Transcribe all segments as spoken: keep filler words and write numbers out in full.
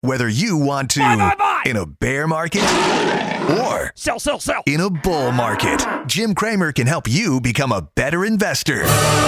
Whether you want to buy, buy, buy. in a bear market or sell, sell, sell. in a bull market, Jim Cramer can help you become a better investor.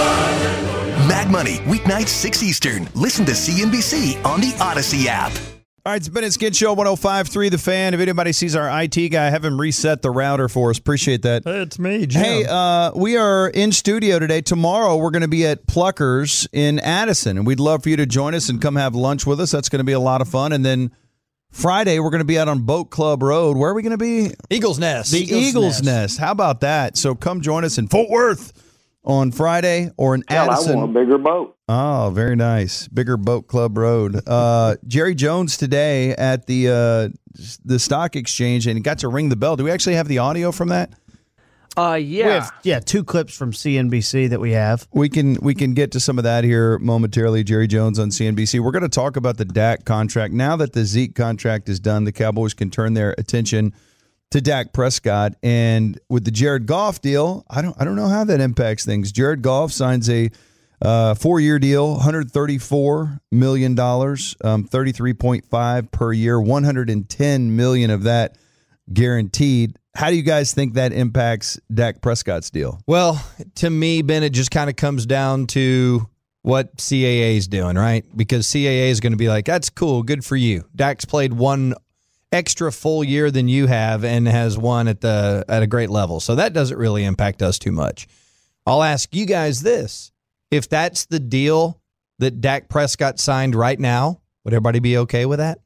Mag Money, weeknights six Eastern. Listen to C N B C on the Odyssey app. All right, it's Ben and Skid Show, one oh five point three The Fan. If anybody sees our I T guy, have him reset the router for us. Appreciate that. It's me, Jim. Hey, uh, we are in studio today. Tomorrow, we're going to be at Pluckers in Addison, and we'd love for you to join us and come have lunch with us. That's going to be a lot of fun. And then Friday, we're going to be out on Boat Club Road. Where are we going to be? Eagles Nest. The Eagles, Eagles Nest. Nest. How about that? So come join us in Fort Worth on Friday or in Hell, Addison. I want a bigger boat. Oh, very nice. Bigger Boat Club Road. Uh, Jerry Jones today at the uh, the stock exchange, and he got to ring the bell. Do we actually have the audio from that? Uh, yeah. We have, yeah, two clips from C N B C that we have. We can we can get to some of that here momentarily. Jerry Jones on C N B C. We're going to talk about the Dak contract. Now that the Zeke contract is done, the Cowboys can turn their attention to Dak Prescott. And with the Jared Goff deal, I don't I don't know how that impacts things. Jared Goff signs a uh, four-year deal, one hundred thirty-four million dollars, um, thirty-three point five per year, one hundred ten million dollars of that guaranteed. How do you guys think that impacts Dak Prescott's deal? Well, to me, Ben, it just kind of comes down to what C A A is doing, right? Because C A A is going to be like, that's cool, good for you. Dak's played one extra full year than you have and has won at the at a great level. So that doesn't really impact us too much. I'll ask you guys this. If that's the deal that Dak Prescott signed right now, would everybody be okay with that?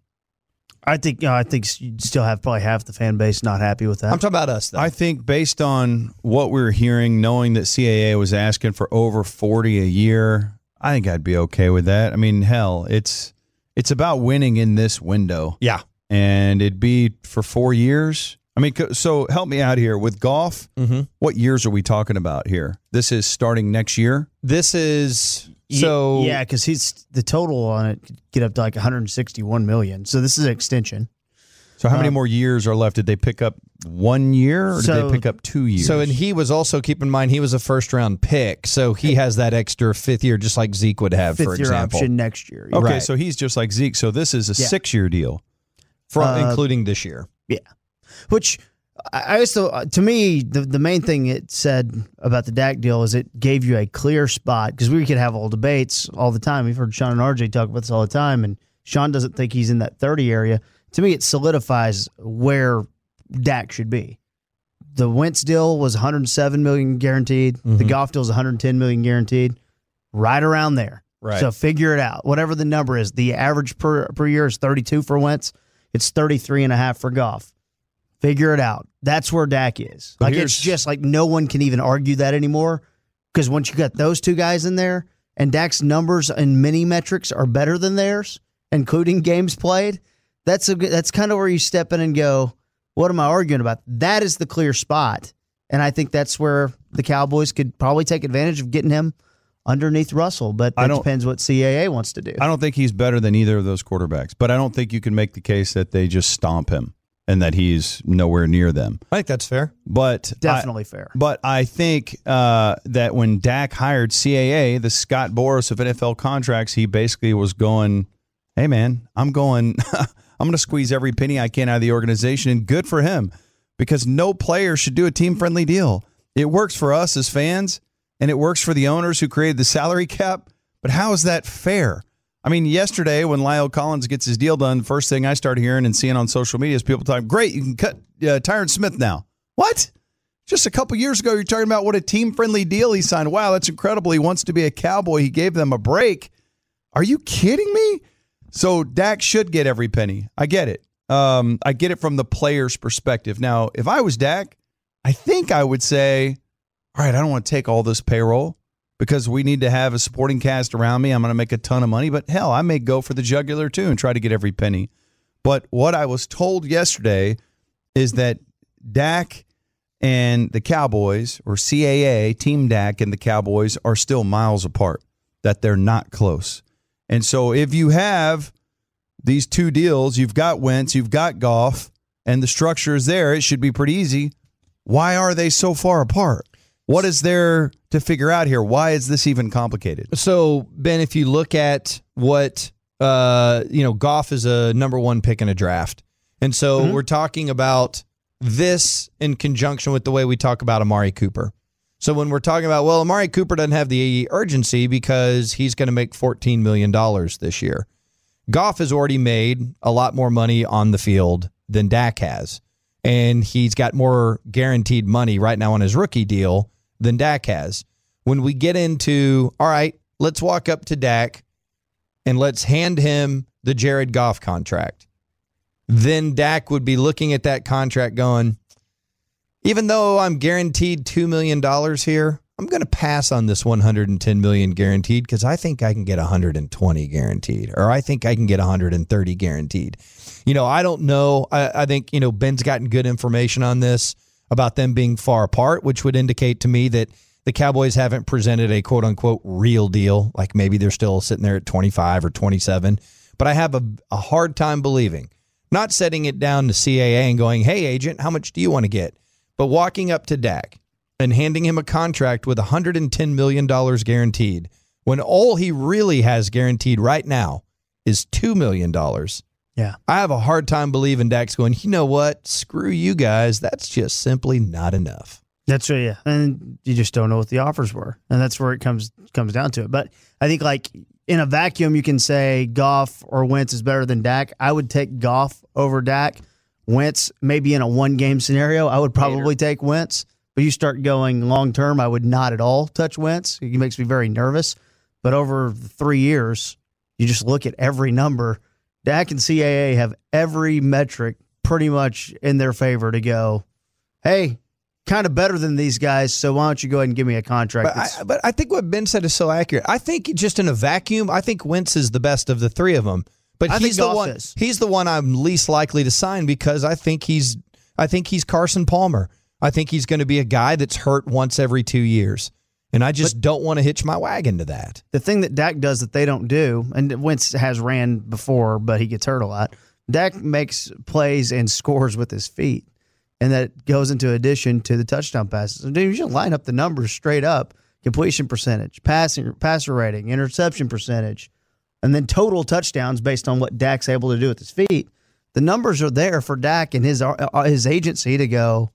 I think uh, I think you'd still have probably half the fan base not happy with that. I'm talking about us, though. I think based on what we're hearing, knowing that C A A was asking for over forty a year, I think I'd be okay with that. I mean, hell, it's it's about winning in this window. Yeah. And it'd be for four years. I mean, so help me out here. With Goff, mm-hmm. what years are we talking about here? This is starting next year? This is... So yeah, because he's the total on it could get up to like one hundred sixty-one million dollars. So this is an extension. So how many Um, more years are left? Did they pick up one year or So- did they pick up two years? So, and he was also, keep in mind, he was a first-round pick, so he has that extra fifth year, just like Zeke would have, Fifth for year example. option next year. okay, Right. so he's just like Zeke. So this is a Yeah. six-year deal. From, Uh, including this year. Yeah, which I I also uh, to me the the main thing it said about the Dak deal is it gave you a clear spot because we could have all debates all the time. We've heard Sean and R J talk about this all the time, and Sean doesn't think he's in that thirty area. To me, it solidifies where Dak should be. The Wentz deal was one hundred seven million dollars guaranteed. Mm-hmm. The Goff deal is one hundred ten million dollars guaranteed. Right around there. Right. So figure it out. Whatever the number is, the average per per year is thirty-two for Wentz. It's thirty-three and a half for Goff. Figure it out. That's where Dak is. But Like here's- it's just like no one can even argue that anymore because once you got those two guys in there and Dak's numbers and mini metrics are better than theirs, including games played, that's a good- that's kind of where you step in and go, what am I arguing about? That is the clear spot. And I think that's where the Cowboys could probably take advantage of getting him underneath Russell, but I it don't- depends what C A A wants to do. I don't think he's better than either of those quarterbacks, but I don't think you can make the case that they just stomp him and that he's nowhere near them. I think that's fair. But Definitely I, fair. But I think uh, that when Dak hired C A A, the Scott Boras of N F L contracts, he basically was going, hey, man, I'm going, I'm going to squeeze every penny I can out of the organization, and good for him because no player should do a team-friendly deal. It works for us as fans, and it works for the owners who created the salary cap, but how is that fair? I mean, yesterday when Lyle Collins gets his deal done, first thing I started hearing and seeing on social media is people talking, great, you can cut uh, Tyron Smith now. What? Just a couple years ago, you're talking about what a team-friendly deal he signed. Wow, that's incredible. He wants to be a Cowboy. He gave them a break. Are you kidding me? So Dak should get every penny. I get it. Um, I get it from the player's perspective. Now, if I was Dak, I think I would say, all right, I don't want to take all this payroll because we need to have a supporting cast around me. I'm going to make a ton of money, but hell, I may go for the jugular too and try to get every penny. But what I was told yesterday is that Dak and the Cowboys, or C A A, Team Dak and the Cowboys, are still miles apart, that they're not close. And so if you have these two deals, you've got Wentz, you've got Goff, and the structure is there, it should be pretty easy. Why are they so far apart? What is there to figure out here? Why is this even complicated? So, Ben, if you look at what uh, you know, Goff is a number one pick in a draft. And so mm-hmm. we're talking about this in conjunction with the way we talk about Amari Cooper. So when we're talking about, well, Amari Cooper doesn't have the urgency because he's going to make fourteen million dollars this year. Goff has already made a lot more money on the field than Dak has. And he's got more guaranteed money right now on his rookie deal than Dak has. When we get into, all right, let's walk up to Dak and let's hand him the Jared Goff contract. Then Dak would be looking at that contract going, even though I'm guaranteed two million dollars here, I'm going to pass on this one hundred ten million dollars guaranteed because I think I can get one hundred twenty guaranteed, or I think I can get one hundred thirty guaranteed. You know, I don't know. I, I think, you know, Ben's gotten good information on this about them being far apart, which would indicate to me that the Cowboys haven't presented a quote unquote real deal. Like maybe they're still sitting there at twenty-five or twenty-seven. But I have a, a hard time believing, not setting it down to C A A and going, hey, agent, how much do you want to get? But walking up to Dak and handing him a contract with one hundred ten million dollars guaranteed when all he really has guaranteed right now is two million dollars. Yeah. I have a hard time believing Dak's going, you know what? Screw you guys. That's just simply not enough. That's right, yeah. And you just don't know what the offers were. And that's where it comes comes down to it. But I think, like, in a vacuum, you can say Goff or Wentz is better than Dak. I would take Goff over Dak. Wentz, maybe in a one-game scenario, I would probably Later. take Wentz. But you start going long-term, I would not at all touch Wentz. He makes me very nervous. But over three years, you just look at every number. Dak and C A A have every metric pretty much in their favor to go, hey, kind of better than these guys, so why don't you go ahead and give me a contract? But I, but I think what Ben said is so accurate. I think just in a vacuum, I think Wentz is the best of the three of them. But I he's think the one. Is. He's the one I'm least likely to sign because I think he's. I think he's Carson Palmer. I think he's going to be a guy that's hurt once every two years, and I just but don't want to hitch my wagon to that. The thing that Dak does that they don't do, and Wentz has ran before, but he gets hurt a lot. Dak makes plays and scores with his feet. And that goes into addition to the touchdown passes. So you should line up the numbers straight up: completion percentage, passing, passer rating, interception percentage, and then total touchdowns based on what Dak's able to do with his feet. The numbers are there for Dak and his uh, his agency to go,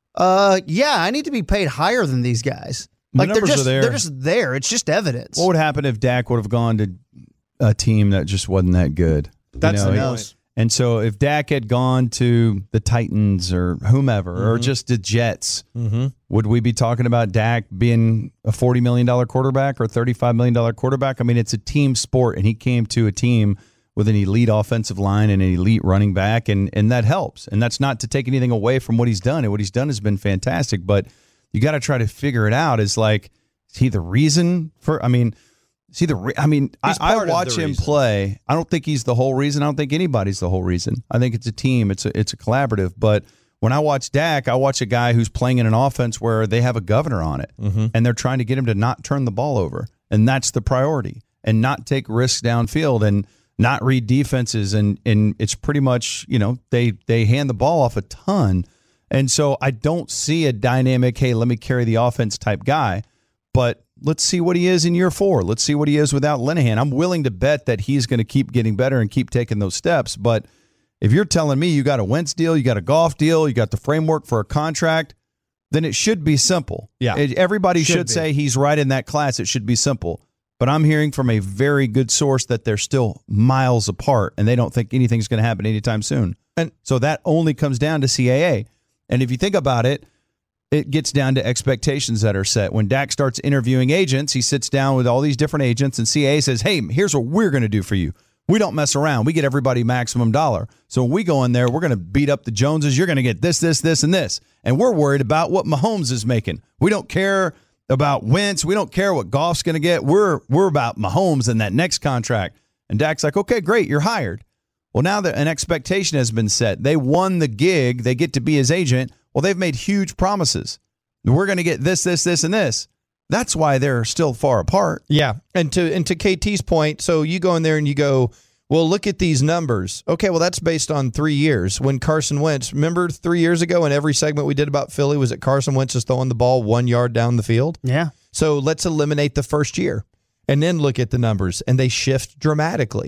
uh, yeah, I need to be paid higher than these guys. Like the they're numbers just are there. they're just there. It's just evidence. What would happen if Dak would have gone to a team that just wasn't that good? That's you know, the nose. And so if Dak had gone to the Titans or whomever, mm-hmm. or just the Jets, mm-hmm. would we be talking about Dak being a forty million dollars quarterback or thirty-five million dollars quarterback? I mean, it's a team sport, and he came to a team with an elite offensive line and an elite running back, and, and that helps. And that's not to take anything away from what he's done. And what he's done has been fantastic, but you got to try to figure it out. Is like, is he the reason for, I mean, See the, re- I mean, I, I watch him reason. play. I don't think he's the whole reason. I don't think anybody's the whole reason. I think it's a team. It's a, it's a collaborative. But when I watch Dak, I watch a guy who's playing in an offense where they have a governor on it, mm-hmm. and they're trying to get him to not turn the ball over, and that's the priority, and not take risks downfield, and not read defenses, and and it's pretty much, you know, they they hand the ball off a ton, and so I don't see a dynamic, hey, let me carry the offense type guy, but. Let's see what he is in year four. Let's see what he is without Linehan. I'm willing to bet that he's going to keep getting better and keep taking those steps. But if you're telling me you got a Wentz deal, you got a Goff deal, you got the framework for a contract, then it should be simple. Yeah, it, everybody should, should be. say he's right in that class. It should be simple. But I'm hearing from a very good source that they're still miles apart, and they don't think anything's going to happen anytime soon. And so that only comes down to C A A. And if you think about it, it gets down to expectations that are set. When Dak starts interviewing agents, he sits down with all these different agents, and C A A says, hey, here's what we're going to do for you. We don't mess around. We get everybody maximum dollar. So when we go in there, we're going to beat up the Joneses. You're going to get this, this, this, and this. And we're worried about what Mahomes is making. We don't care about Wentz. We don't care what Goff's going to get. We're we're about Mahomes and that next contract. And Dak's like, okay, great, you're hired. Well, now that an expectation has been set, they won the gig. They get to be his agent. Well, they've made huge promises. We're going to get this, this, this, and this. That's why they're still far apart. Yeah. And to and to K T's point, so you go in there and you go, well, look at these numbers. Okay, well, that's based on three years. When Carson Wentz, remember three years ago in every segment we did about Philly, was it Carson Wentz is throwing the ball one yard down the field? Yeah. So let's eliminate the first year and then look at the numbers, and they shift dramatically.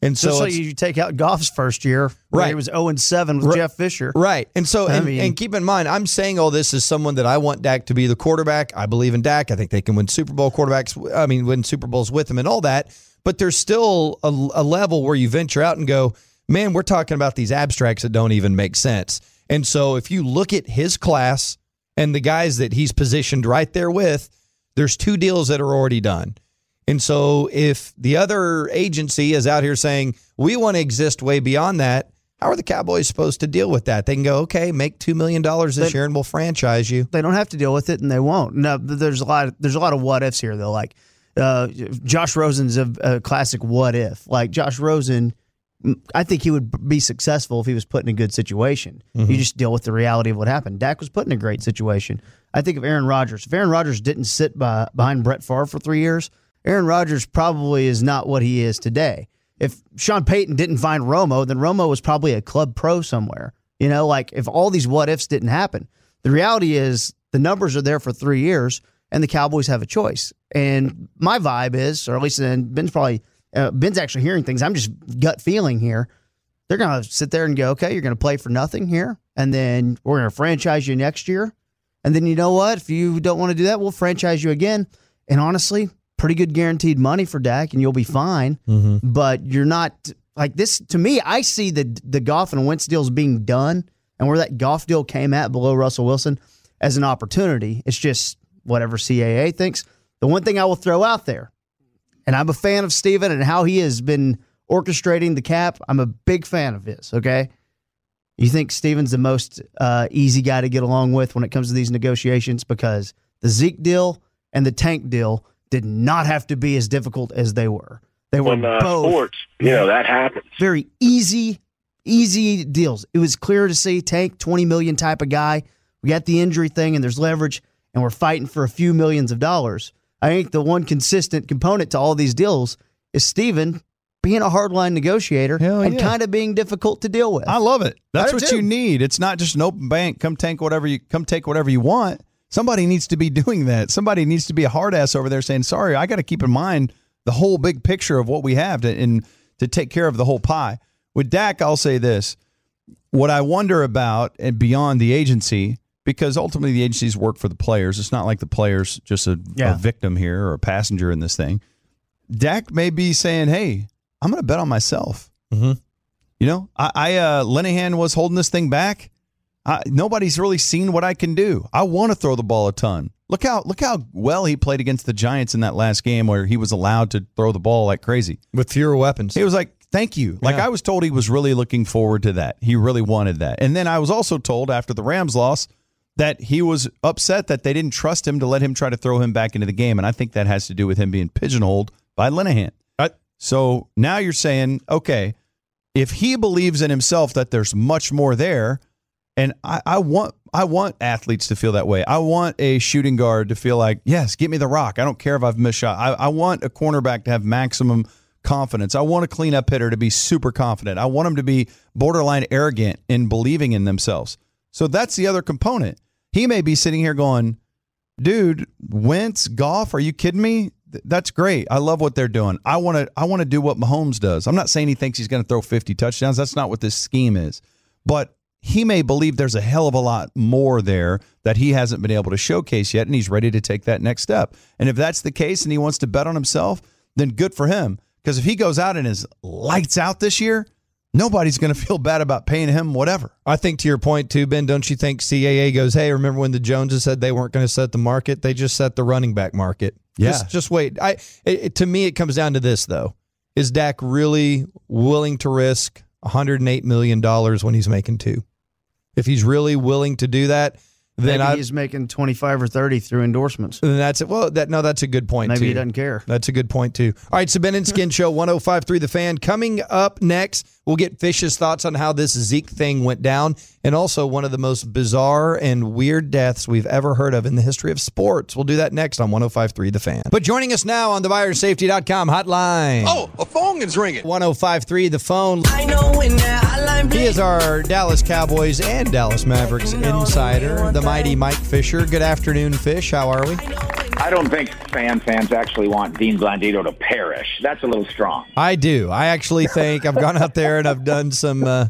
And so Just like it's- you take out Goff's first year, where Right. he was oh and seven with Right. Jeff Fisher. Right. And so, I and, mean- and keep in mind, I'm saying all this as someone that I want Dak to be the quarterback. I believe in Dak. I think they can win Super Bowl quarterbacks. I mean, win Super Bowls with him and all that. But there's still a, a level where you venture out and go, man, we're talking about these abstracts that don't even make sense. And so if you look at his class and the guys that he's positioned right there with, there's two deals that are already done. And so if the other agency is out here saying, we want to exist way beyond that, how are the Cowboys supposed to deal with that? They can go, okay, make two million dollars this They- year and we'll franchise you. They don't have to deal with it, and they won't. No, there's a lot. Of, there's a lot of what ifs here, though. Like uh, Josh Rosen's a, a classic what if. Like Josh Rosen, I think he would be successful if he was put in a good situation. Mm-hmm. You just deal with the reality of what happened. Dak was put in a great situation. I think of Aaron Rodgers. If Aaron Rodgers didn't sit by, behind Brett Favre for three years, Aaron Rodgers probably is not what he is today. If Sean Payton didn't find Romo, then Romo was probably a club pro somewhere. You know, like if all these what ifs didn't happen, the reality is the numbers are there for three years and the Cowboys have a choice. And my vibe is, or at least then Ben's probably, uh, Ben's actually hearing things. I'm just gut feeling here. They're going to sit there and go, okay, you're going to play for nothing here. And then we're going to franchise you next year. And then you know what? If you don't want to do that, we'll franchise you again. And honestly, pretty good guaranteed money for Dak, and you'll be fine. Mm-hmm. But you're not like this. To me, I see the the Goff and Wentz deals being done, and where that Goff deal came at below Russell Wilson as an opportunity. It's just whatever C A A thinks. The one thing I will throw out there, and I'm a fan of Steven and how he has been orchestrating the cap. I'm a big fan of his. Okay, you think Steven's the most uh, easy guy to get along with when it comes to these negotiations because the Zeke deal and the Tank deal did not have to be as difficult as they were. They were On uh, both sports, you know, that happens. very easy, easy deals. It was clear to see Tank, twenty million type of guy. We got the injury thing and there's leverage and we're fighting for a few millions of dollars. I think the one consistent component to all these deals is Steven being a hardline negotiator Hell and yeah. kind of being difficult to deal with. I love it. That's do what too. you need. It's not just an open bank. Come take whatever you come take whatever you want. Somebody needs to be doing that. Somebody needs to be a hard ass over there saying, sorry, I got to keep in mind the whole big picture of what we have to and to take care of the whole pie. With Dak, I'll say this. What I wonder about and beyond the agency, because ultimately the agencies work for the players. It's not like the players just a, Yeah. a victim here or a passenger in this thing. Dak may be saying, hey, I'm going to bet on myself. Mm-hmm. You know, I, I uh, Linehan was holding this thing back. I, nobody's really seen what I can do. I want to throw the ball a ton. Look how look how well he played against the Giants in that last game where he was allowed to throw the ball like crazy. With fewer weapons. He was like, thank you. Like Yeah. I was told he was really looking forward to that. He really wanted that. And then I was also told after the Rams loss that he was upset that they didn't trust him to let him try to throw him back into the game. And I think that has to do with him being pigeonholed by Linehan. I- So now you're saying, okay, if he believes in himself that there's much more there, and I, I want I want athletes to feel that way. I want a shooting guard to feel like, yes, give me the rock. I don't care if I've missed shot. I, I want a cornerback to have maximum confidence. I want a cleanup hitter to be super confident. I want them to be borderline arrogant in believing in themselves. So that's the other component. He may be sitting here going, dude, Wentz, Goff, are you kidding me? Th- That's great. I love what they're doing. I want to I want to do what Mahomes does. I'm not saying he thinks he's going to throw fifty touchdowns. That's not what this scheme is. But he may believe there's a hell of a lot more there that he hasn't been able to showcase yet, and he's ready to take that next step. And if that's the case and he wants to bet on himself, then good for him. Because if he goes out and is lights out this year, nobody's going to feel bad about paying him whatever. I think to your point too, Ben, don't you think C A A goes, hey, remember when the Joneses said they weren't going to set the market? They just set the running back market. Yeah. Just, just wait. I it, it- To me, it comes down to this, though. Is Dak really willing to risk one hundred eight million dollars when he's making two? If he's really willing to do that, then Maybe I, he's making twenty-five or thirty through endorsements. then that's it. Well, that no, that's a good point Maybe too. he doesn't care. That's a good point, too. All right, so Ben and Skin Show, one oh five point three The Fan. Coming up next, we'll get Fish's thoughts on how this Zeke thing went down, and also one of the most bizarre and weird deaths we've ever heard of in the history of sports. We'll do that next on one oh five point three The Fan. But joining us now on the buyer safety dot com hotline. Oh, a phone is ringing. one oh five point three The Phone. I know when that hotline He is our Dallas Cowboys and Dallas Mavericks insider, the mighty Mike Fisher. Good afternoon, Fish. How are we? I don't think fan fans actually want Dean Blandino to perish. That's a little strong. I do. I actually think I've gone out there and I've done some, uh,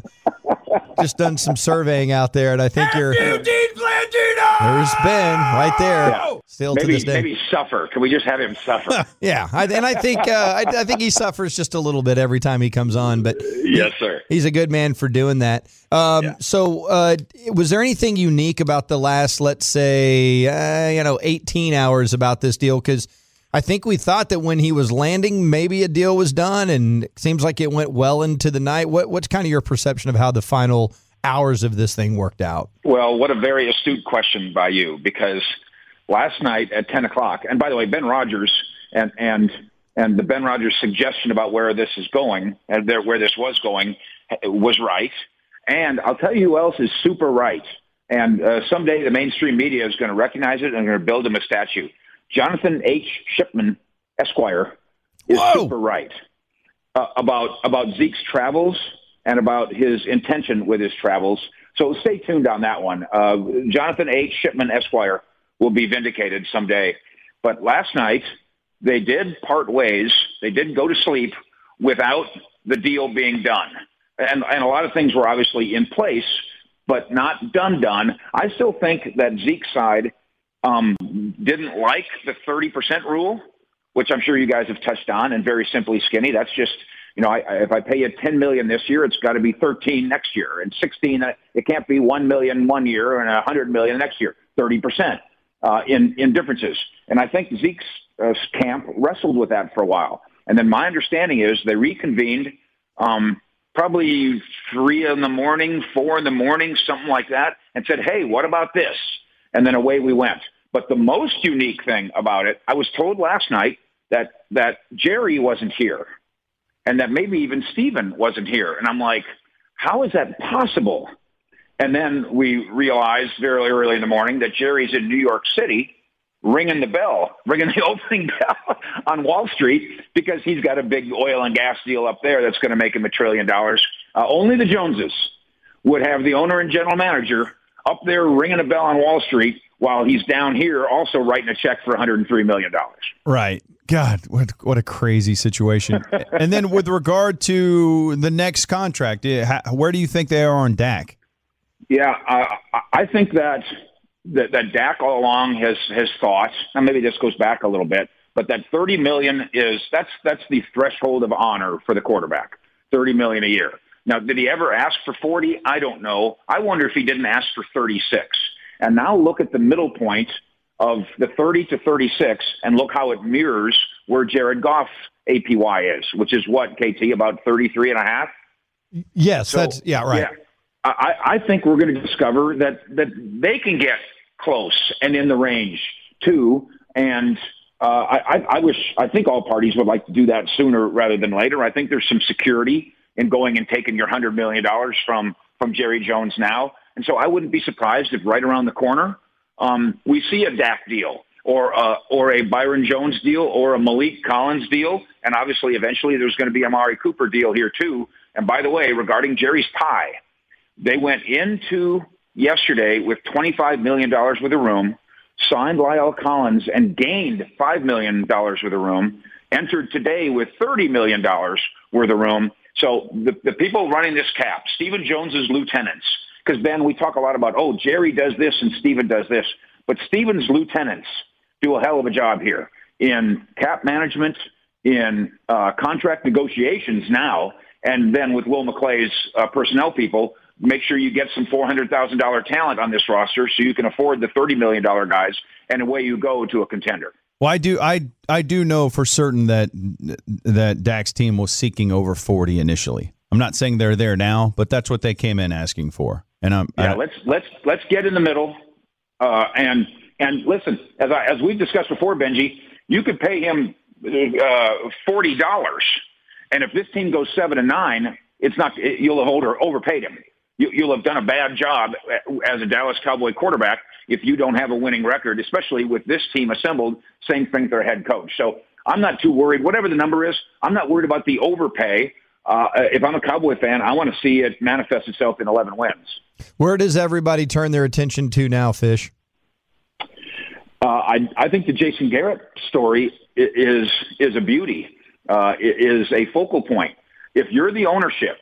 just done some surveying out there, and I think you're. Dean Blandino! There's Ben right there. Yeah. Still maybe, to this day. Maybe suffer. Can we just have him suffer? Yeah, I, and I think uh, I, I think he suffers just a little bit every time he comes on, but Yes, sir. he's a good man for doing that. Um, Yeah. So, uh, was there anything unique about the last, let's say, uh, you know, eighteen hours about this deal? Because I think we thought that when he was landing, maybe a deal was done, and it seems like it went well into the night. What, what's kind of your perception of how the final hours of this thing worked out? Well, what a very astute question by you, because last night at ten o'clock, and by the way, Ben Rogers and and and the Ben Rogers suggestion about where this is going, and there, where this was going, was right. And I'll tell you who else is super right. And uh, someday the mainstream media is going to recognize it and going to build him a statue. Jonathan H. Shipman, Esquire, is Whoa. super right uh, about about Zeke's travels and about his intention with his travels. So stay tuned on that one. Uh, Jonathan H. Shipman, Esquire, will be vindicated someday. But last night, they did part ways. They did go to sleep without the deal being done. And, and a lot of things were obviously in place, but not done done. I still think that Zeke's side um, didn't like the thirty percent rule, which I'm sure you guys have touched on, and very simply, Skinny, that's just, you know, I, I, if I pay you ten million dollars this year, it's got to be thirteen next year, and sixteen, it can't be one million dollars one year and one hundred million dollars next year, thirty percent uh, in, in differences. And I think Zeke's uh, camp wrestled with that for a while. And then my understanding is they reconvened um, probably three in the morning, four in the morning, something like that, and said, hey, what about this? And then away we went. But the most unique thing about it, I was told last night that that Jerry wasn't here and that maybe even Steven wasn't here. And I'm like, how is that possible? And then we realized very early in the morning that Jerry's in New York City ringing the bell, ringing the opening bell on Wall Street because he's got a big oil and gas deal up there that's going to make him a trillion dollars. Uh, only the Joneses would have the owner and general manager up there ringing a bell on Wall Street while he's down here also writing a check for one hundred three million dollars. Right. God, what what a crazy situation. And then with regard to the next contract, where do you think they are on Dak? Yeah, uh, I think that, that that Dak all along has has thought, and maybe this goes back a little bit, but that thirty million dollars is that's that's the threshold of honor for the quarterback, thirty million dollars a year. Now, did he ever ask for forty? I don't know. I wonder if he didn't ask for thirty-six. And now look at the middle point of the thirty to thirty-six, and look how it mirrors where Jared Goff A P Y is, which is what, K T, about thirty-three and a half? Yes, So, that's yeah, right. Yeah, I, I think we're going to discover that that they can get close and in the range too. And uh, I, I wish, I think all parties would like to do that sooner rather than later. I think there's some security in going and taking your one hundred million dollars from, from Jerry Jones now. And so I wouldn't be surprised if right around the corner um, we see a Dak deal or, uh, or a Byron Jones deal or a Malik Collins deal. And obviously eventually there's going to be a Amari Cooper deal here too. And by the way, regarding Jerry's pie, they went into yesterday with twenty-five million dollars worth of room, signed Lyle Collins, and gained five million dollars worth of room, entered today with thirty million dollars worth of room. So the, the people running this cap, Stephen Jones's lieutenants, because, Ben, we talk a lot about, oh, Jerry does this and Stephen does this, but Stephen's lieutenants do a hell of a job here in cap management, in uh, contract negotiations now, and then with Will McClay's uh, personnel people, make sure you get some four hundred thousand dollars talent on this roster so you can afford the thirty million dollars guys, and away you go to a contender. Well, I do I I do know for certain that that Dak's team was seeking over forty initially. I'm not saying they're there now, but that's what they came in asking for. And I'm yeah, I, let's let's let's get in the middle, uh, and and listen, as I, as we've discussed before, Benji, you could pay him uh, forty dollars, and if this team goes seven and nine, it's not it, you'll have over, overpaid him. You, you'll have done a bad job as a Dallas Cowboy quarterback if you don't have a winning record, especially with this team assembled. Same thing with their head coach. So I'm not too worried. Whatever the number is, I'm not worried about the overpay. Uh, if I'm a Cowboy fan, I want to see it manifest itself in eleven wins. Where does everybody turn their attention to now, Fish? Uh, I, I think the Jason Garrett story is is a beauty, uh, is a focal point. If you're the ownership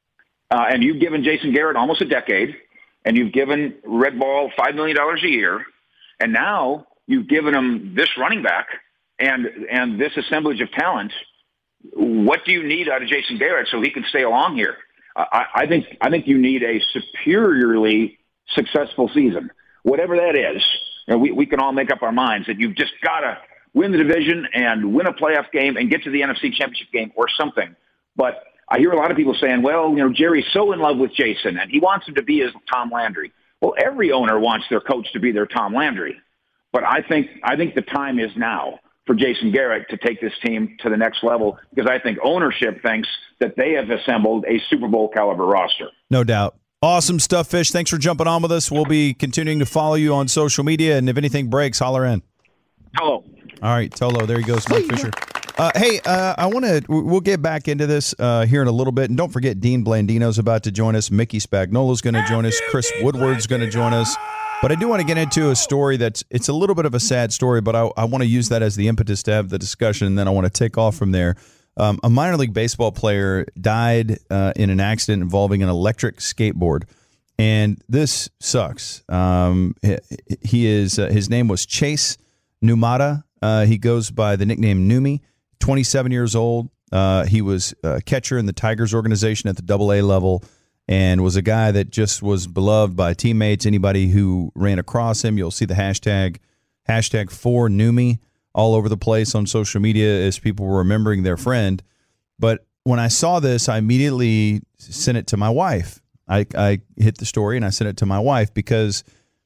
uh, and you've given Jason Garrett almost a decade, and you've given Red Ball five million dollars a year, and now you've given him this running back and and this assemblage of talent, what do you need out of Jason Garrett so he can stay along here? I, I think I think you need a superiorly successful season, whatever that is. You know, we, we can all make up our minds that you've just got to win the division and win a playoff game and get to the N F C Championship game or something. But I hear a lot of people saying, well, you know, Jerry's so in love with Jason and he wants him to be his Tom Landry. Well, every owner wants their coach to be their Tom Landry. But I think I think the time is now for Jason Garrett to take this team to the next level, because I think ownership thinks that they have assembled a Super Bowl caliber roster. No doubt. Awesome stuff, Fish. Thanks for jumping on with us. We'll be continuing to follow you on social media, and if anything breaks, holler in. Hello. All right, Tolo. There he goes, Mike Fisher. Uh, hey, uh, I want to. We'll get back into this uh, here in a little bit, and don't forget, Dean Blandino's about to join us. Mickey Spagnolo's going to join us. Chris Woodward's going to join us. But I do want to get into a story that's it's a little bit of a sad story, but I, I want to use that as the impetus to have the discussion, and then I want to take off from there. Um, a minor league baseball player died uh, in an accident involving an electric skateboard, and this sucks. Um, he, he is uh, his name was Chase Numata. Uh, he goes by the nickname Numi. twenty-seven years old. Uh, he was a catcher in the Tigers organization at the Double A level, and was a guy that just was beloved by teammates. Anybody who ran across him, you'll see the hashtag hashtag for Numi all over the place on social media as people were remembering their friend. But when I saw this, I immediately sent it to my wife. I, I hit the story and I sent it to my wife because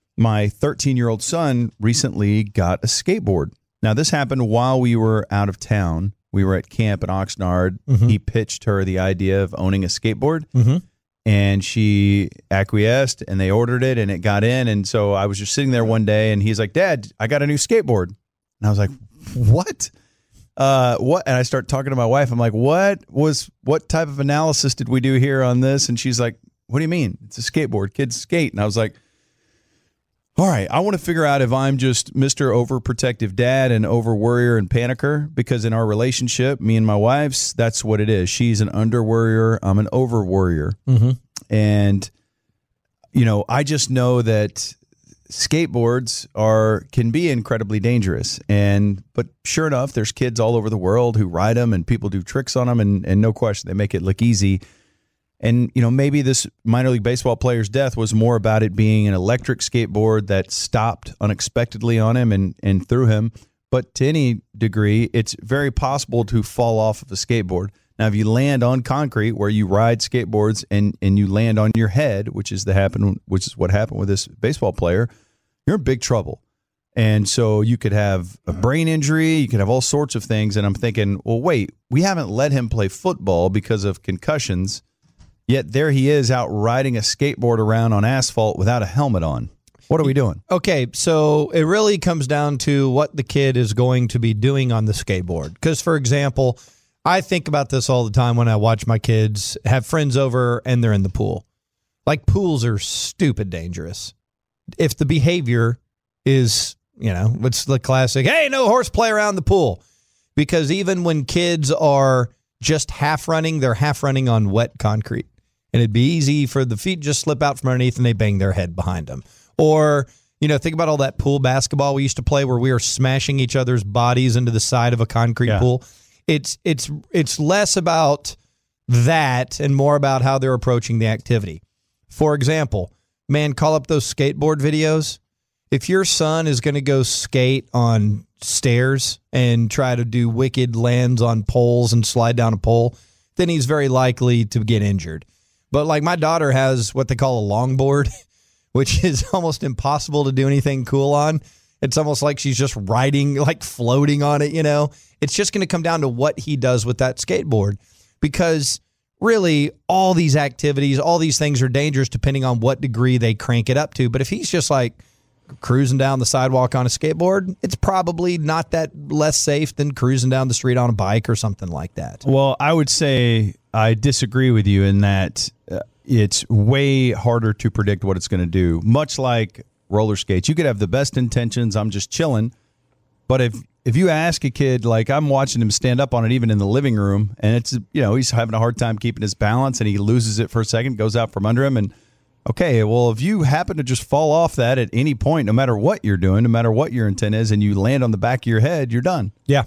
my thirteen-year-old son recently got a skateboard. Now, this happened while we were out of town. We were at camp in Oxnard. Mm-hmm. He pitched her the idea of owning a skateboard, mm-hmm. and she acquiesced, and they ordered it, and it got in. And so I was just sitting there one day, and he's like, "Dad, I got a new skateboard." And I was like, "What? Uh, what?" And I start talking to my wife. I'm like, "What was? What type of analysis did we do here on this?" And she's like, "What do you mean? It's a skateboard. Kids skate." And I was like, all right, I want to figure out if I'm just Mister Overprotective Dad and over worrier and panicker, because in our relationship, me and my wife's, that's what it is. She's an under worrier. I'm an over worrier. Mm-hmm. And, you know, I just know that skateboards are can be incredibly dangerous. And but sure enough, there's kids all over the world who ride them and people do tricks on them. And, and no question, they make it look easy. And, you know, maybe this minor league baseball player's death was more about it being an electric skateboard that stopped unexpectedly on him and, and threw him. But to any degree, it's very possible to fall off of a skateboard. Now, if you land on concrete where you ride skateboards and, and you land on your head, which is the happen, which is what happened with this baseball player, you're in big trouble. And so you could have a brain injury, you could have all sorts of things. And I'm thinking, well, wait, we haven't let him play football because of concussions. Yet there he is out riding a skateboard around on asphalt without a helmet on. What are we doing? Okay, so it really comes down to what the kid is going to be doing on the skateboard. Because, for example, I think about this all the time when I watch my kids have friends over and they're in the pool. Like, pools are stupid dangerous. If the behavior is, you know, what's the classic, hey, no horseplay around the pool. Because even when kids are just half running, they're half running on wet concrete. And it'd be easy for the feet just slip out from underneath and they bang their head behind them. Or, you know, think about all that pool basketball we used to play where we were smashing each other's bodies into the side of a concrete yeah. pool. It's it's it's less about that and more about how they're approaching the activity. For example, man, call up those skateboard videos. If your son is going to go skate on stairs and try to do wicked lands on poles and slide down a pole, then he's very likely to get injured. But like my daughter has what they call a longboard, which is almost impossible to do anything cool on. It's almost like she's just riding, like floating on it, you know. It's just going to come down to what he does with that skateboard, because really all these activities, all these things are dangerous depending on what degree they crank it up to. But if he's just like cruising down the sidewalk on a skateboard, it's probably not that less safe than cruising down the street on a bike or something like that. Well, I would say I disagree with you in that uh, it's way harder to predict what it's going to do. Much like roller skates. You could have the best intentions. I'm just chilling. But if if you ask a kid, like I'm watching him stand up on it even in the living room, and it's, you know, he's having a hard time keeping his balance and he loses it for a second, goes out from under him. And okay, well, if you happen to just fall off that at any point, no matter what you're doing, no matter what your intent is, and you land on the back of your head, you're done. Yeah.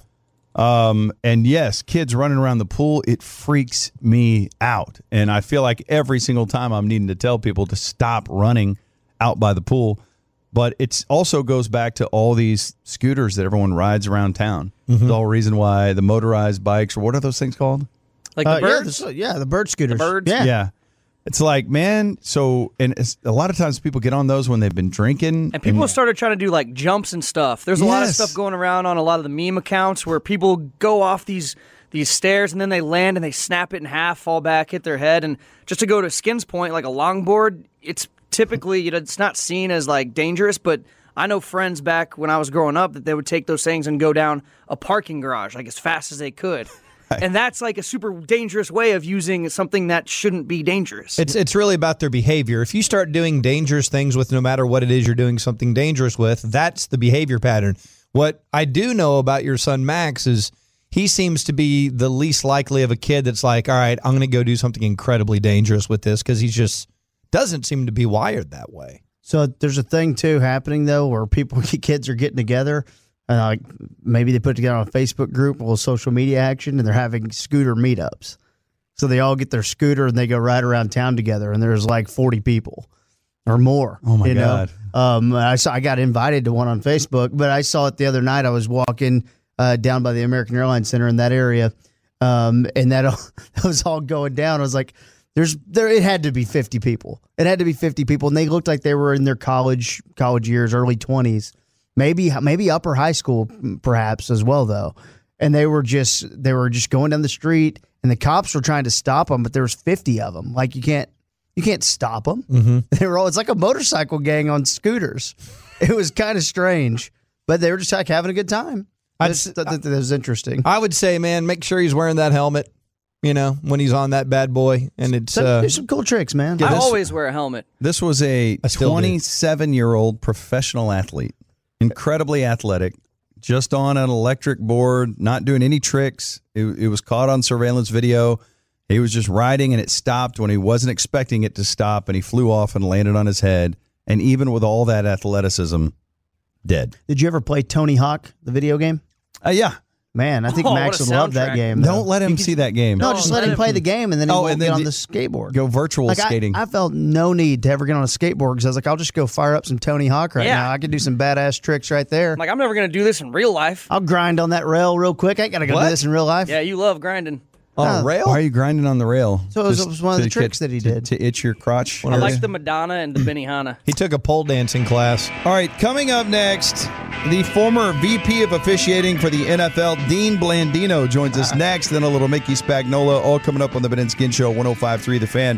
Um, and yes, kids running around the pool, it freaks me out. And I feel like every single time I'm needing to tell people to stop running out by the pool. But it also goes back to all these scooters that everyone rides around town. Mm-hmm. The whole reason why the motorized bikes, or what are those things called? Like the Uh, yeah, birds? the, yeah, the bird scooters. The birds? Yeah. Yeah. It's like, man, so, and it's, a lot of times people get on those when they've been drinking. And people started trying to do like jumps and stuff. There's a lot of Yes. stuff going around on a lot of the meme accounts where people go off these these stairs and then they land and they snap it in half, fall back, hit their head. And just to go to Skin's point, like a longboard, it's typically, you know, it's not seen as like dangerous, but I know friends back when I was growing up that they would take those things and go down a parking garage like as fast as they could. And that's like a super dangerous way of using something that shouldn't be dangerous. It's it's really about their behavior. If you start doing dangerous things with no matter what it is you're doing something dangerous with, that's the behavior pattern. What I do know about your son Max is he seems to be the least likely of a kid that's like, all right, I'm going to go do something incredibly dangerous with this, because he just doesn't seem to be wired that way. So there's a thing too happening though where people, kids are getting together, and like maybe they put together on a Facebook group, a little social media action, and they're having scooter meetups. So they all get their scooter and they go ride around town together, and there's like forty people or more. Oh my you know? God. Um, I saw I got invited to one on Facebook, but I saw it the other night. I was walking uh, down by the American Airlines Center in that area, um, and that, that was all going down. I was like, There's there. It had to be fifty people. It had to be fifty people, and they looked like they were in their college college years, early twenties, maybe maybe upper high school, perhaps as well though. And they were just they were just going down the street, and the cops were trying to stop them, but there was fifty of them. Like you can't you can't stop them. Mm-hmm. They were all. It's like a motorcycle gang on scooters. It was kind of strange, but they were just like having a good time. I just thought that, that was interesting. I would say, man, make sure he's wearing that helmet, you know, when he's on that bad boy. And it's So, uh, do some cool tricks, man. I this- always wear a helmet. This was a I still do. twenty-seven-year-old professional athlete, incredibly athletic, just on an electric board, not doing any tricks. It, it was caught on surveillance video. He was just riding, and it stopped when he wasn't expecting it to stop, and he flew off and landed on his head. And even with all that athleticism, dead. Did you ever play Tony Hawk, the video game? Uh, yeah. Man, I think Oh, Max what would a love that soundtrack. game. though. Don't let him see that game. No, No, just let let him him- play the game, and then he Oh, won't and get then on the- the skateboard. Go virtual Like I, skating. I felt no need to ever get on a skateboard because I was like, I'll just go fire up some Tony Hawk right Yeah. now. I could do some badass tricks right there. I'm like, I'm never going to do this in real life. I'll grind on that rail real quick. I gotta go What? do this in real life. Yeah, you love grinding. on Oh. a rail. Why are you grinding on the rail? So it was- Just it was one of the to tricks get- that he to- did. To itch your crotch? I area? like the Madonna and the Benihana. He took a pole dancing class. All right, coming up next, the former V P of officiating for the N F L, Dean Blandino, joins us next. Then a little Mickey Spagnola, all coming up on the Ben and Skin Show, one oh five point three The Fan.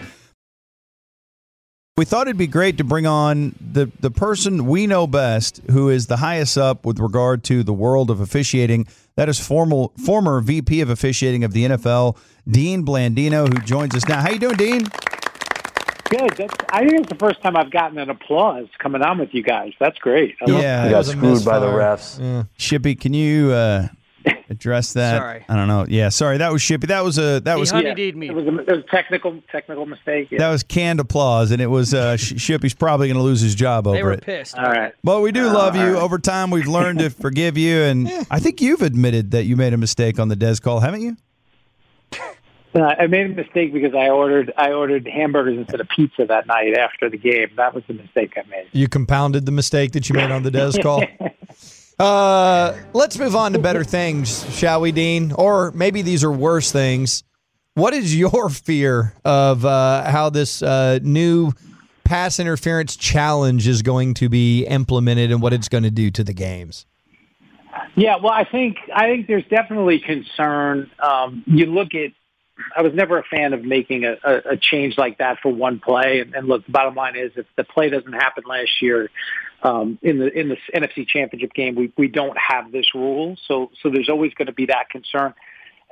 We thought it'd be great to bring on the, the person we know best, who is the highest up with regard to the world of officiating. That is formal, former V P of officiating of the N F L, Dean Blandino, who joins us now. How you doing, Dean? Good. That's, I think it's the first time I've gotten an applause coming on with you guys. That's great. I love- Yeah. It got was a screwed by the misfire. refs. Yeah. Shippy, can you uh, address that? Sorry. I don't know. Yeah, sorry. That was Shippy. That was a that He was honey Yeah, deed me. It was a, it was a technical technical mistake. Yeah. that was canned applause, and it was uh, Sh- Shippy's probably going to lose his job over They were it. pissed. All right. But we do Oh, love you. all right. Over time, we've learned to forgive you, and I think you've admitted that you made a mistake on the Des call, haven't you? Uh, I made a mistake because I ordered I ordered hamburgers instead of pizza that night after the game. That was the mistake I made. You compounded the mistake that you made on the Des call. Uh, let's move on to better things, shall we, Dean? Or maybe these are worse things. What is your fear of uh, how this uh, new pass interference challenge is going to be implemented and what it's going to do to the games? Yeah, well, I think I think there's definitely concern. Um, you look at. I was never a fan of making a, a, a change like that for one play. And, and look, the bottom line is, if the play doesn't happen last year um, in the in the N F C Championship game, we we don't have this rule. So so there's always going to be that concern.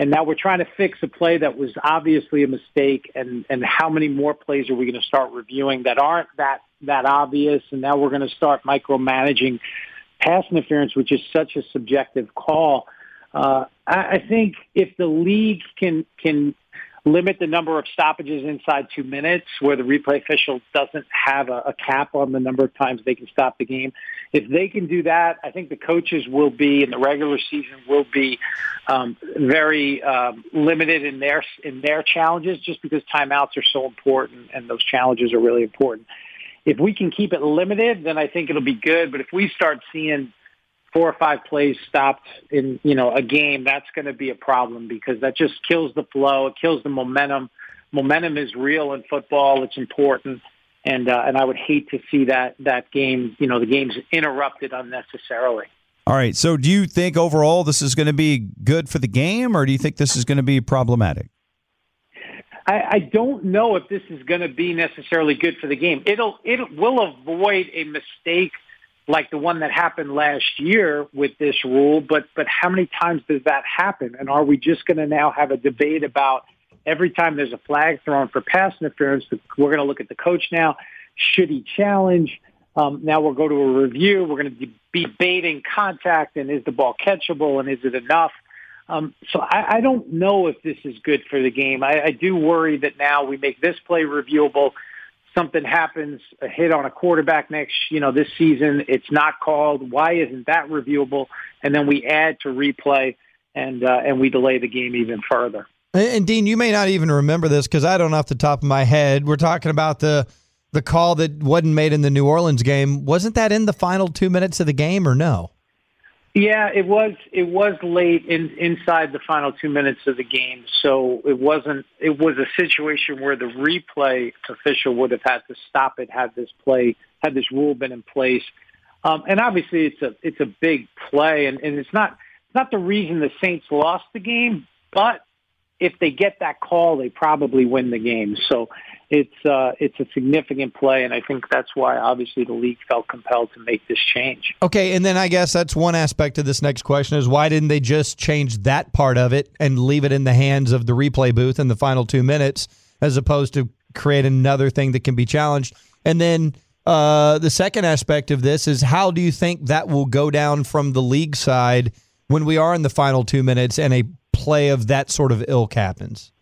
And now we're trying to fix a play that was obviously a mistake. And, and how many more plays are we going to start reviewing that aren't that, that obvious? And now we're going to start micromanaging pass interference, which is such a subjective call. Uh, I, I think if the league can can limit the number of stoppages inside two minutes, where the replay official doesn't have a, a cap on the number of times they can stop the game, if they can do that, I think the coaches will be, in the regular season, will be um, very um, limited in their in their challenges, just because timeouts are so important and those challenges are really important. If we can keep it limited, then I think it'll be good. But if we start seeing four or five plays stopped in, you know, a game, that's going to be a problem, because that just kills the flow. It kills the momentum. Momentum is real in football. It's important. And, uh, and I would hate to see that, that game, you know, the game's interrupted unnecessarily. All right. So do you think overall this is going to be good for the game, or do you think this is going to be problematic? I, I don't know if this is going to be necessarily good for the game. It'll, it will avoid a mistake like the one that happened last year with this rule, but but how many times does that happen? And are we just going to now have a debate about every time there's a flag thrown for pass interference, we're going to look at the coach now, should he challenge? Um, now we'll go to a review. We're going to be baiting contact, and is the ball catchable, and is it enough? Um, so I, I don't know if this is good for the game. I, I do worry that now we make this play reviewable. Something happens, a hit on a quarterback next, you know, this season, it's not called. Why isn't that reviewable? And then we add to replay, and uh, and we delay the game even further. And Dean, you may not even remember this, because I don't off the top of my head. We're talking about the the call that wasn't made in the New Orleans game. Wasn't that in the final two minutes of the game, or no? Yeah, it was. It was late in inside the final two minutes of the game, so it wasn't. It was a situation where the replay official would have had to stop it had this play, had this rule been in place. Um, and obviously, it's a it's a big play, and, and it's not it's not the reason the Saints lost the game, but if they get that call, they probably win the game. So it's uh, it's a significant play, and I think that's why, obviously, the league felt compelled to make this change. Okay, and then I guess that's one aspect of this next question is, why didn't they just change that part of it and leave it in the hands of the replay booth in the final two minutes, as opposed to create another thing that can be challenged? And then uh, the second aspect of this is, how do you think that will go down from the league side when we are in the final two minutes and a play of that sort of ilk happens?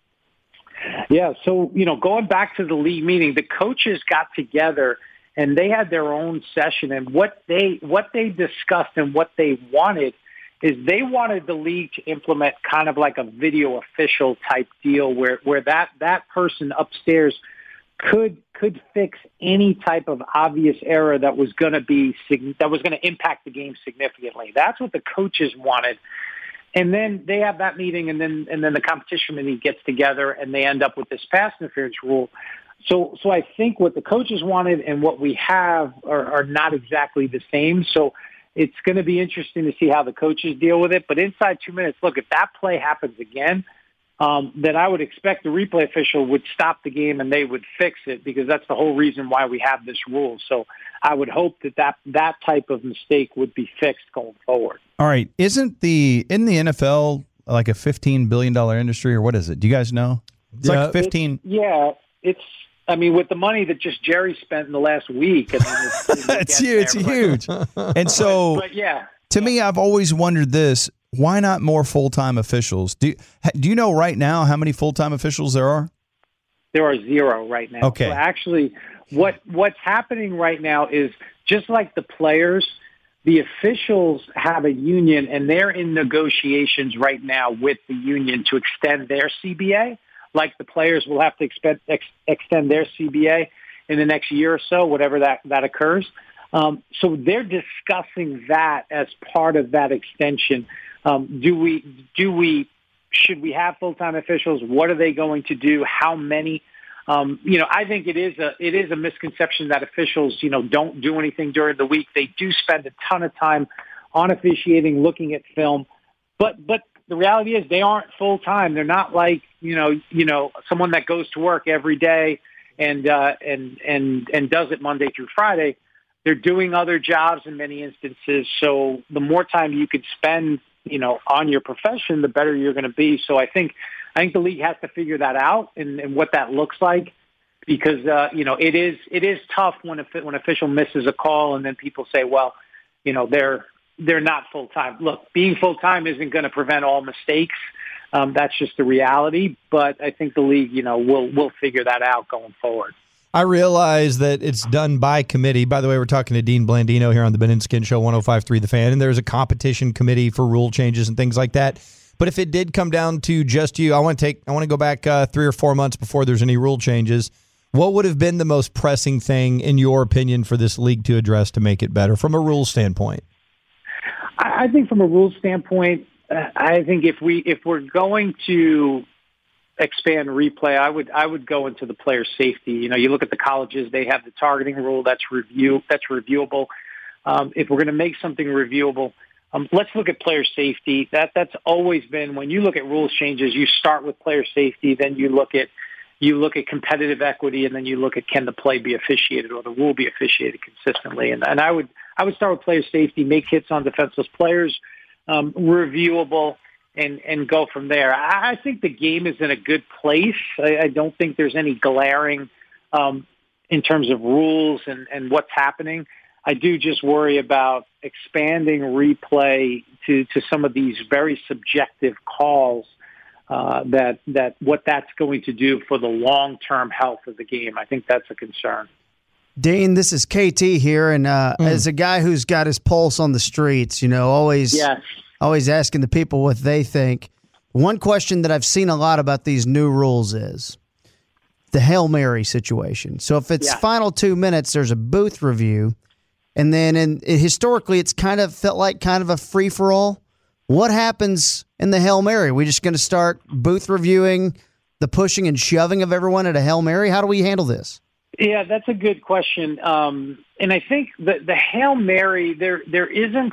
Yeah, so, you know, going back to the league meeting, the coaches got together and they had their own session, and what they what they discussed and what they wanted is they wanted the league to implement kind of like a video official type deal where, where that, that person upstairs could could fix any type of obvious error that was going to be that was going to impact the game significantly. That's what the coaches wanted. And then they have that meeting, and then and then the competition committee gets together, and they end up with this pass interference rule. So, so I think what the coaches wanted and what we have are, are not exactly the same. So it's going to be interesting to see how the coaches deal with it. But inside two minutes, look, if that play happens again, um, then I would expect the replay official would stop the game and they would fix it, because that's the whole reason why we have this rule. So I would hope that that, that type of mistake would be fixed going forward. All right. Isn't the in the N F L like a fifteen billion dollars industry, or what is it? Do you guys know? It's yeah, like fifteen. It, yeah, it's, I mean, with the money that just Jerry spent in the last week. I mean, it's, it's huge. It's huge. And so, but, but yeah. To yeah. me, I've always wondered this. Why not more full-time officials? Do you, do you know right now how many full-time officials there are? There are zero right now. Okay. So actually, what what's happening right now is, just like the players, the officials have a union, and they're in negotiations right now with the union to extend their C B A. Like the players will have to expect, ex, extend their C B A in the next year or so, whatever that, that occurs. Um, so they're discussing that as part of that extension. Um, do we, do we, should we have full-time officials? What are they going to do? How many? Um, you know, I think it is a, it is a misconception that officials, you know, don't do anything during the week. They do spend a ton of time on officiating, looking at film, but, but the reality is they aren't full-time. They're not like, you know, you know, someone that goes to work every day and, uh, and, and, and does it Monday through Friday. They're doing other jobs in many instances. So the more time you could spend you know, on your profession, the better you're going to be. So I think I think the league has to figure that out and, and what that looks like, because uh, you know it is it is tough when a when an official misses a call and then people say, well, you know, they're they're not full time. Look, being full time isn't going to prevent all mistakes. Um, that's just the reality. But I think the league, you know, will will figure that out going forward. I realize that it's done by committee. By the way, we're talking to Dean Blandino here on the Ben and Skin Show, one oh five point three The Fan, and there's a competition committee for rule changes and things like that. But if it did come down to just you, I want to take, I want to go back uh, three or four months before there's any rule changes. What would have been the most pressing thing, in your opinion, for this league to address to make it better from a rule standpoint? I, I think from a rule standpoint, uh, I think if we if we're going to expand replay, I would I would go into the player safety. You know, you look at the colleges; they have the targeting rule that's review that's reviewable. Um, if we're going to make something reviewable, um, let's look at player safety. That that's always been, when you look at rules changes, you start with player safety, then you look at you look at competitive equity, and then you look at, can the play be officiated or the rule be officiated consistently. And and I would I would start with player safety, make hits on defenseless players um, reviewable, and and go from there. I think the game is in a good place. I, I don't think there's any glaring um, in terms of rules and, and what's happening. I do just worry about expanding replay to, to some of these very subjective calls, uh, that that what that's going to do for the long-term health of the game. I think that's a concern. Dean, this is K T here, and uh, mm. as a guy who's got his pulse on the streets, you know, always yes. always asking the people what they think. One question that I've seen a lot about these new rules is the Hail Mary situation. So if it's yeah. final two minutes, there's a booth review, and then in, it, historically it's kind of felt like kind of a free-for-all. What happens in the Hail Mary? Are we just going to start booth reviewing the pushing and shoving of everyone at a Hail Mary? How do we handle this? Yeah, that's a good question. Um, and I think the, the Hail Mary, there there isn't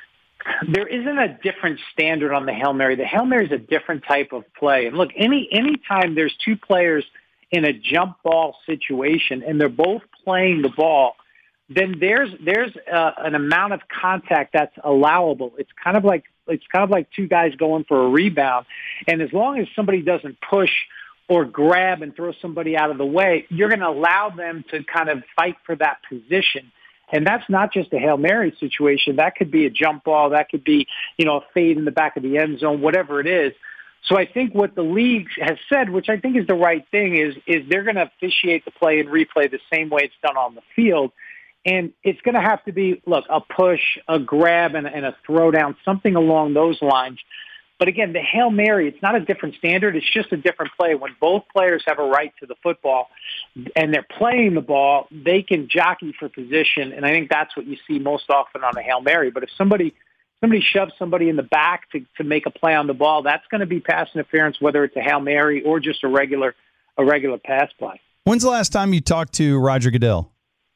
there isn't a different standard on the Hail Mary. The Hail Mary is a different type of play. And look, any any time there's two players in a jump ball situation and they're both playing the ball, then there's there's uh, an amount of contact that's allowable. It's kind of like it's kind of like two guys going for a rebound, and as long as somebody doesn't push or grab and throw somebody out of the way, you're going to allow them to kind of fight for that position. And that's not just a Hail Mary situation. That could be a jump ball. That could be, you know, a fade in the back of the end zone, whatever it is. So I think what the league has said, which I think is the right thing, is is they're going to officiate the play and replay the same way it's done on the field. And it's going to have to be, look, a push, a grab, and, and a throwdown, something along those lines. But again, the Hail Mary, it's not a different standard. It's just a different play. When both players have a right to the football and they're playing the ball, they can jockey for position. And I think that's what you see most often on a Hail Mary. But if somebody somebody shoves somebody in the back to, to make a play on the ball, that's going to be pass interference, whether it's a Hail Mary or just a regular a regular pass play. When's the last time you talked to Roger Goodell?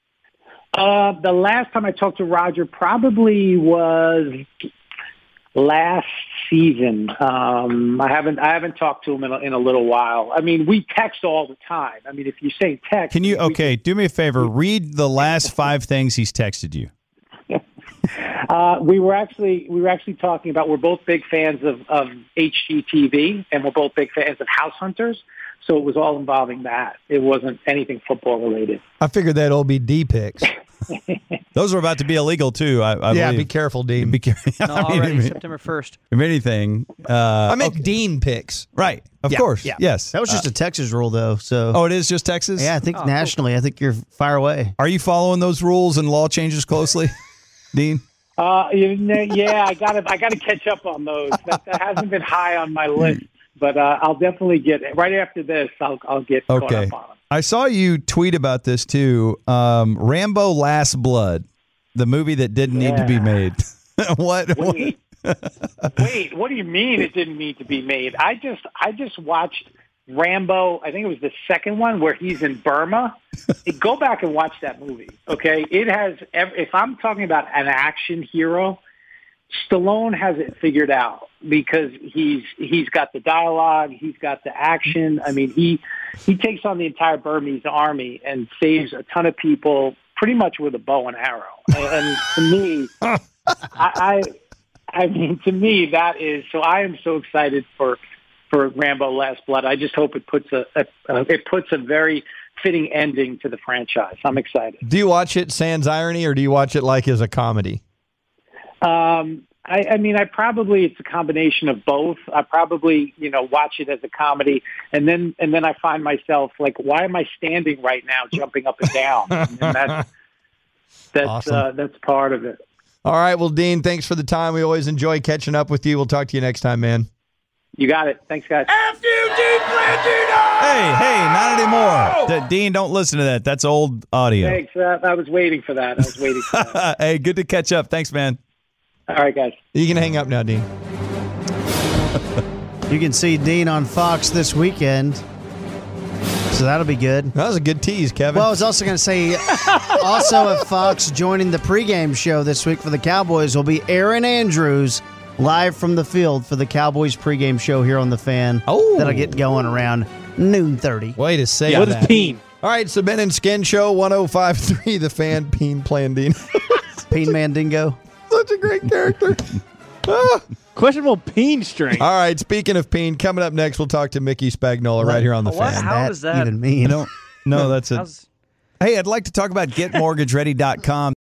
Uh, the last time I talked to Roger probably was last season. Um, I haven't I haven't talked to him in a, in a little while. I mean, we text all the time. I mean, if you say text, can you? Okay, can, do me a favor. Read the last five things he's texted you. uh, we were actually we were actually talking about. We're both big fans of, of H G T V, and we're both big fans of House Hunters. So it was all involving that. It wasn't anything football related. I figured that'd all be D picks. Those are about to be illegal too. I, I yeah, believe. Be careful, Dean. Be careful. No, already September first. If anything, uh, I meant okay. Dean picks. Right, of yeah, course. Yeah. Yes, that was just uh, a Texas rule, though. So, oh, it is just Texas. Yeah, I think oh, nationally, cool. I think you're fire away. Are you following those rules and law changes closely, Dean? Uh, you know, yeah, I got to I got to catch up on those. That, that hasn't been high on my list. But uh, I'll definitely get right after this. I'll I'll get okay. caught up on them. I saw you tweet about this too. Um, Rambo: Last Blood, the movie that didn't yeah. need to be made. what? Wait, wait. What do you mean it didn't need to be made? I just I just watched Rambo. I think it was the second one where he's in Burma. Go back and watch that movie. Okay, it has. If I'm talking about an action hero, Stallone has it figured out because he's he's got the dialogue, he's got the action. I mean, he he takes on the entire Burmese army and saves a ton of people pretty much with a bow and arrow. And, and to me, I, I I mean, to me, that is so. I am so excited for for Rambo Last Blood. I just hope it puts a, a, a it puts a very fitting ending to the franchise. I'm excited. Do you watch it sans irony, or do you watch it like as a comedy? Um, I, I mean, I probably it's a combination of both. I probably you know watch it as a comedy, and then and then I find myself like, why am I standing right now, jumping up and down? And that's that's Awesome. uh, that's part of it. All right, well, Dean, thanks for the time. We always enjoy catching up with you. We'll talk to you next time, man. You got it. Thanks, guys. Hey, hey, not anymore. D- Dean, don't listen to that. That's old audio. Thanks. Uh, I was waiting for that. I was waiting for that. Hey, good to catch up. Thanks, man. All right, guys. You can hang up now, Dean. You can see Dean on Fox this weekend, so that'll be good. That was a good tease, Kevin. Well, I was also going to say, also at Fox, joining the pregame show this week for the Cowboys will be Aaron Andrews, live from the field for the Cowboys pregame show here on The Fan. Oh. That'll get going around noon thirty. Way to say What that. is Peen? All right, so Ben and Skin Show, one oh five point three, The Fan, Peen playing Dean. Peen Mandingo. Such a great character. Ah. Questionable Peen string. All right, speaking of Peen, coming up next, we'll talk to Mickey Spagnola right here on The What? Fan. How that does that- even mean? I don't. No, that's a. How's- Hey, I'd like to talk about get mortgage ready dot com.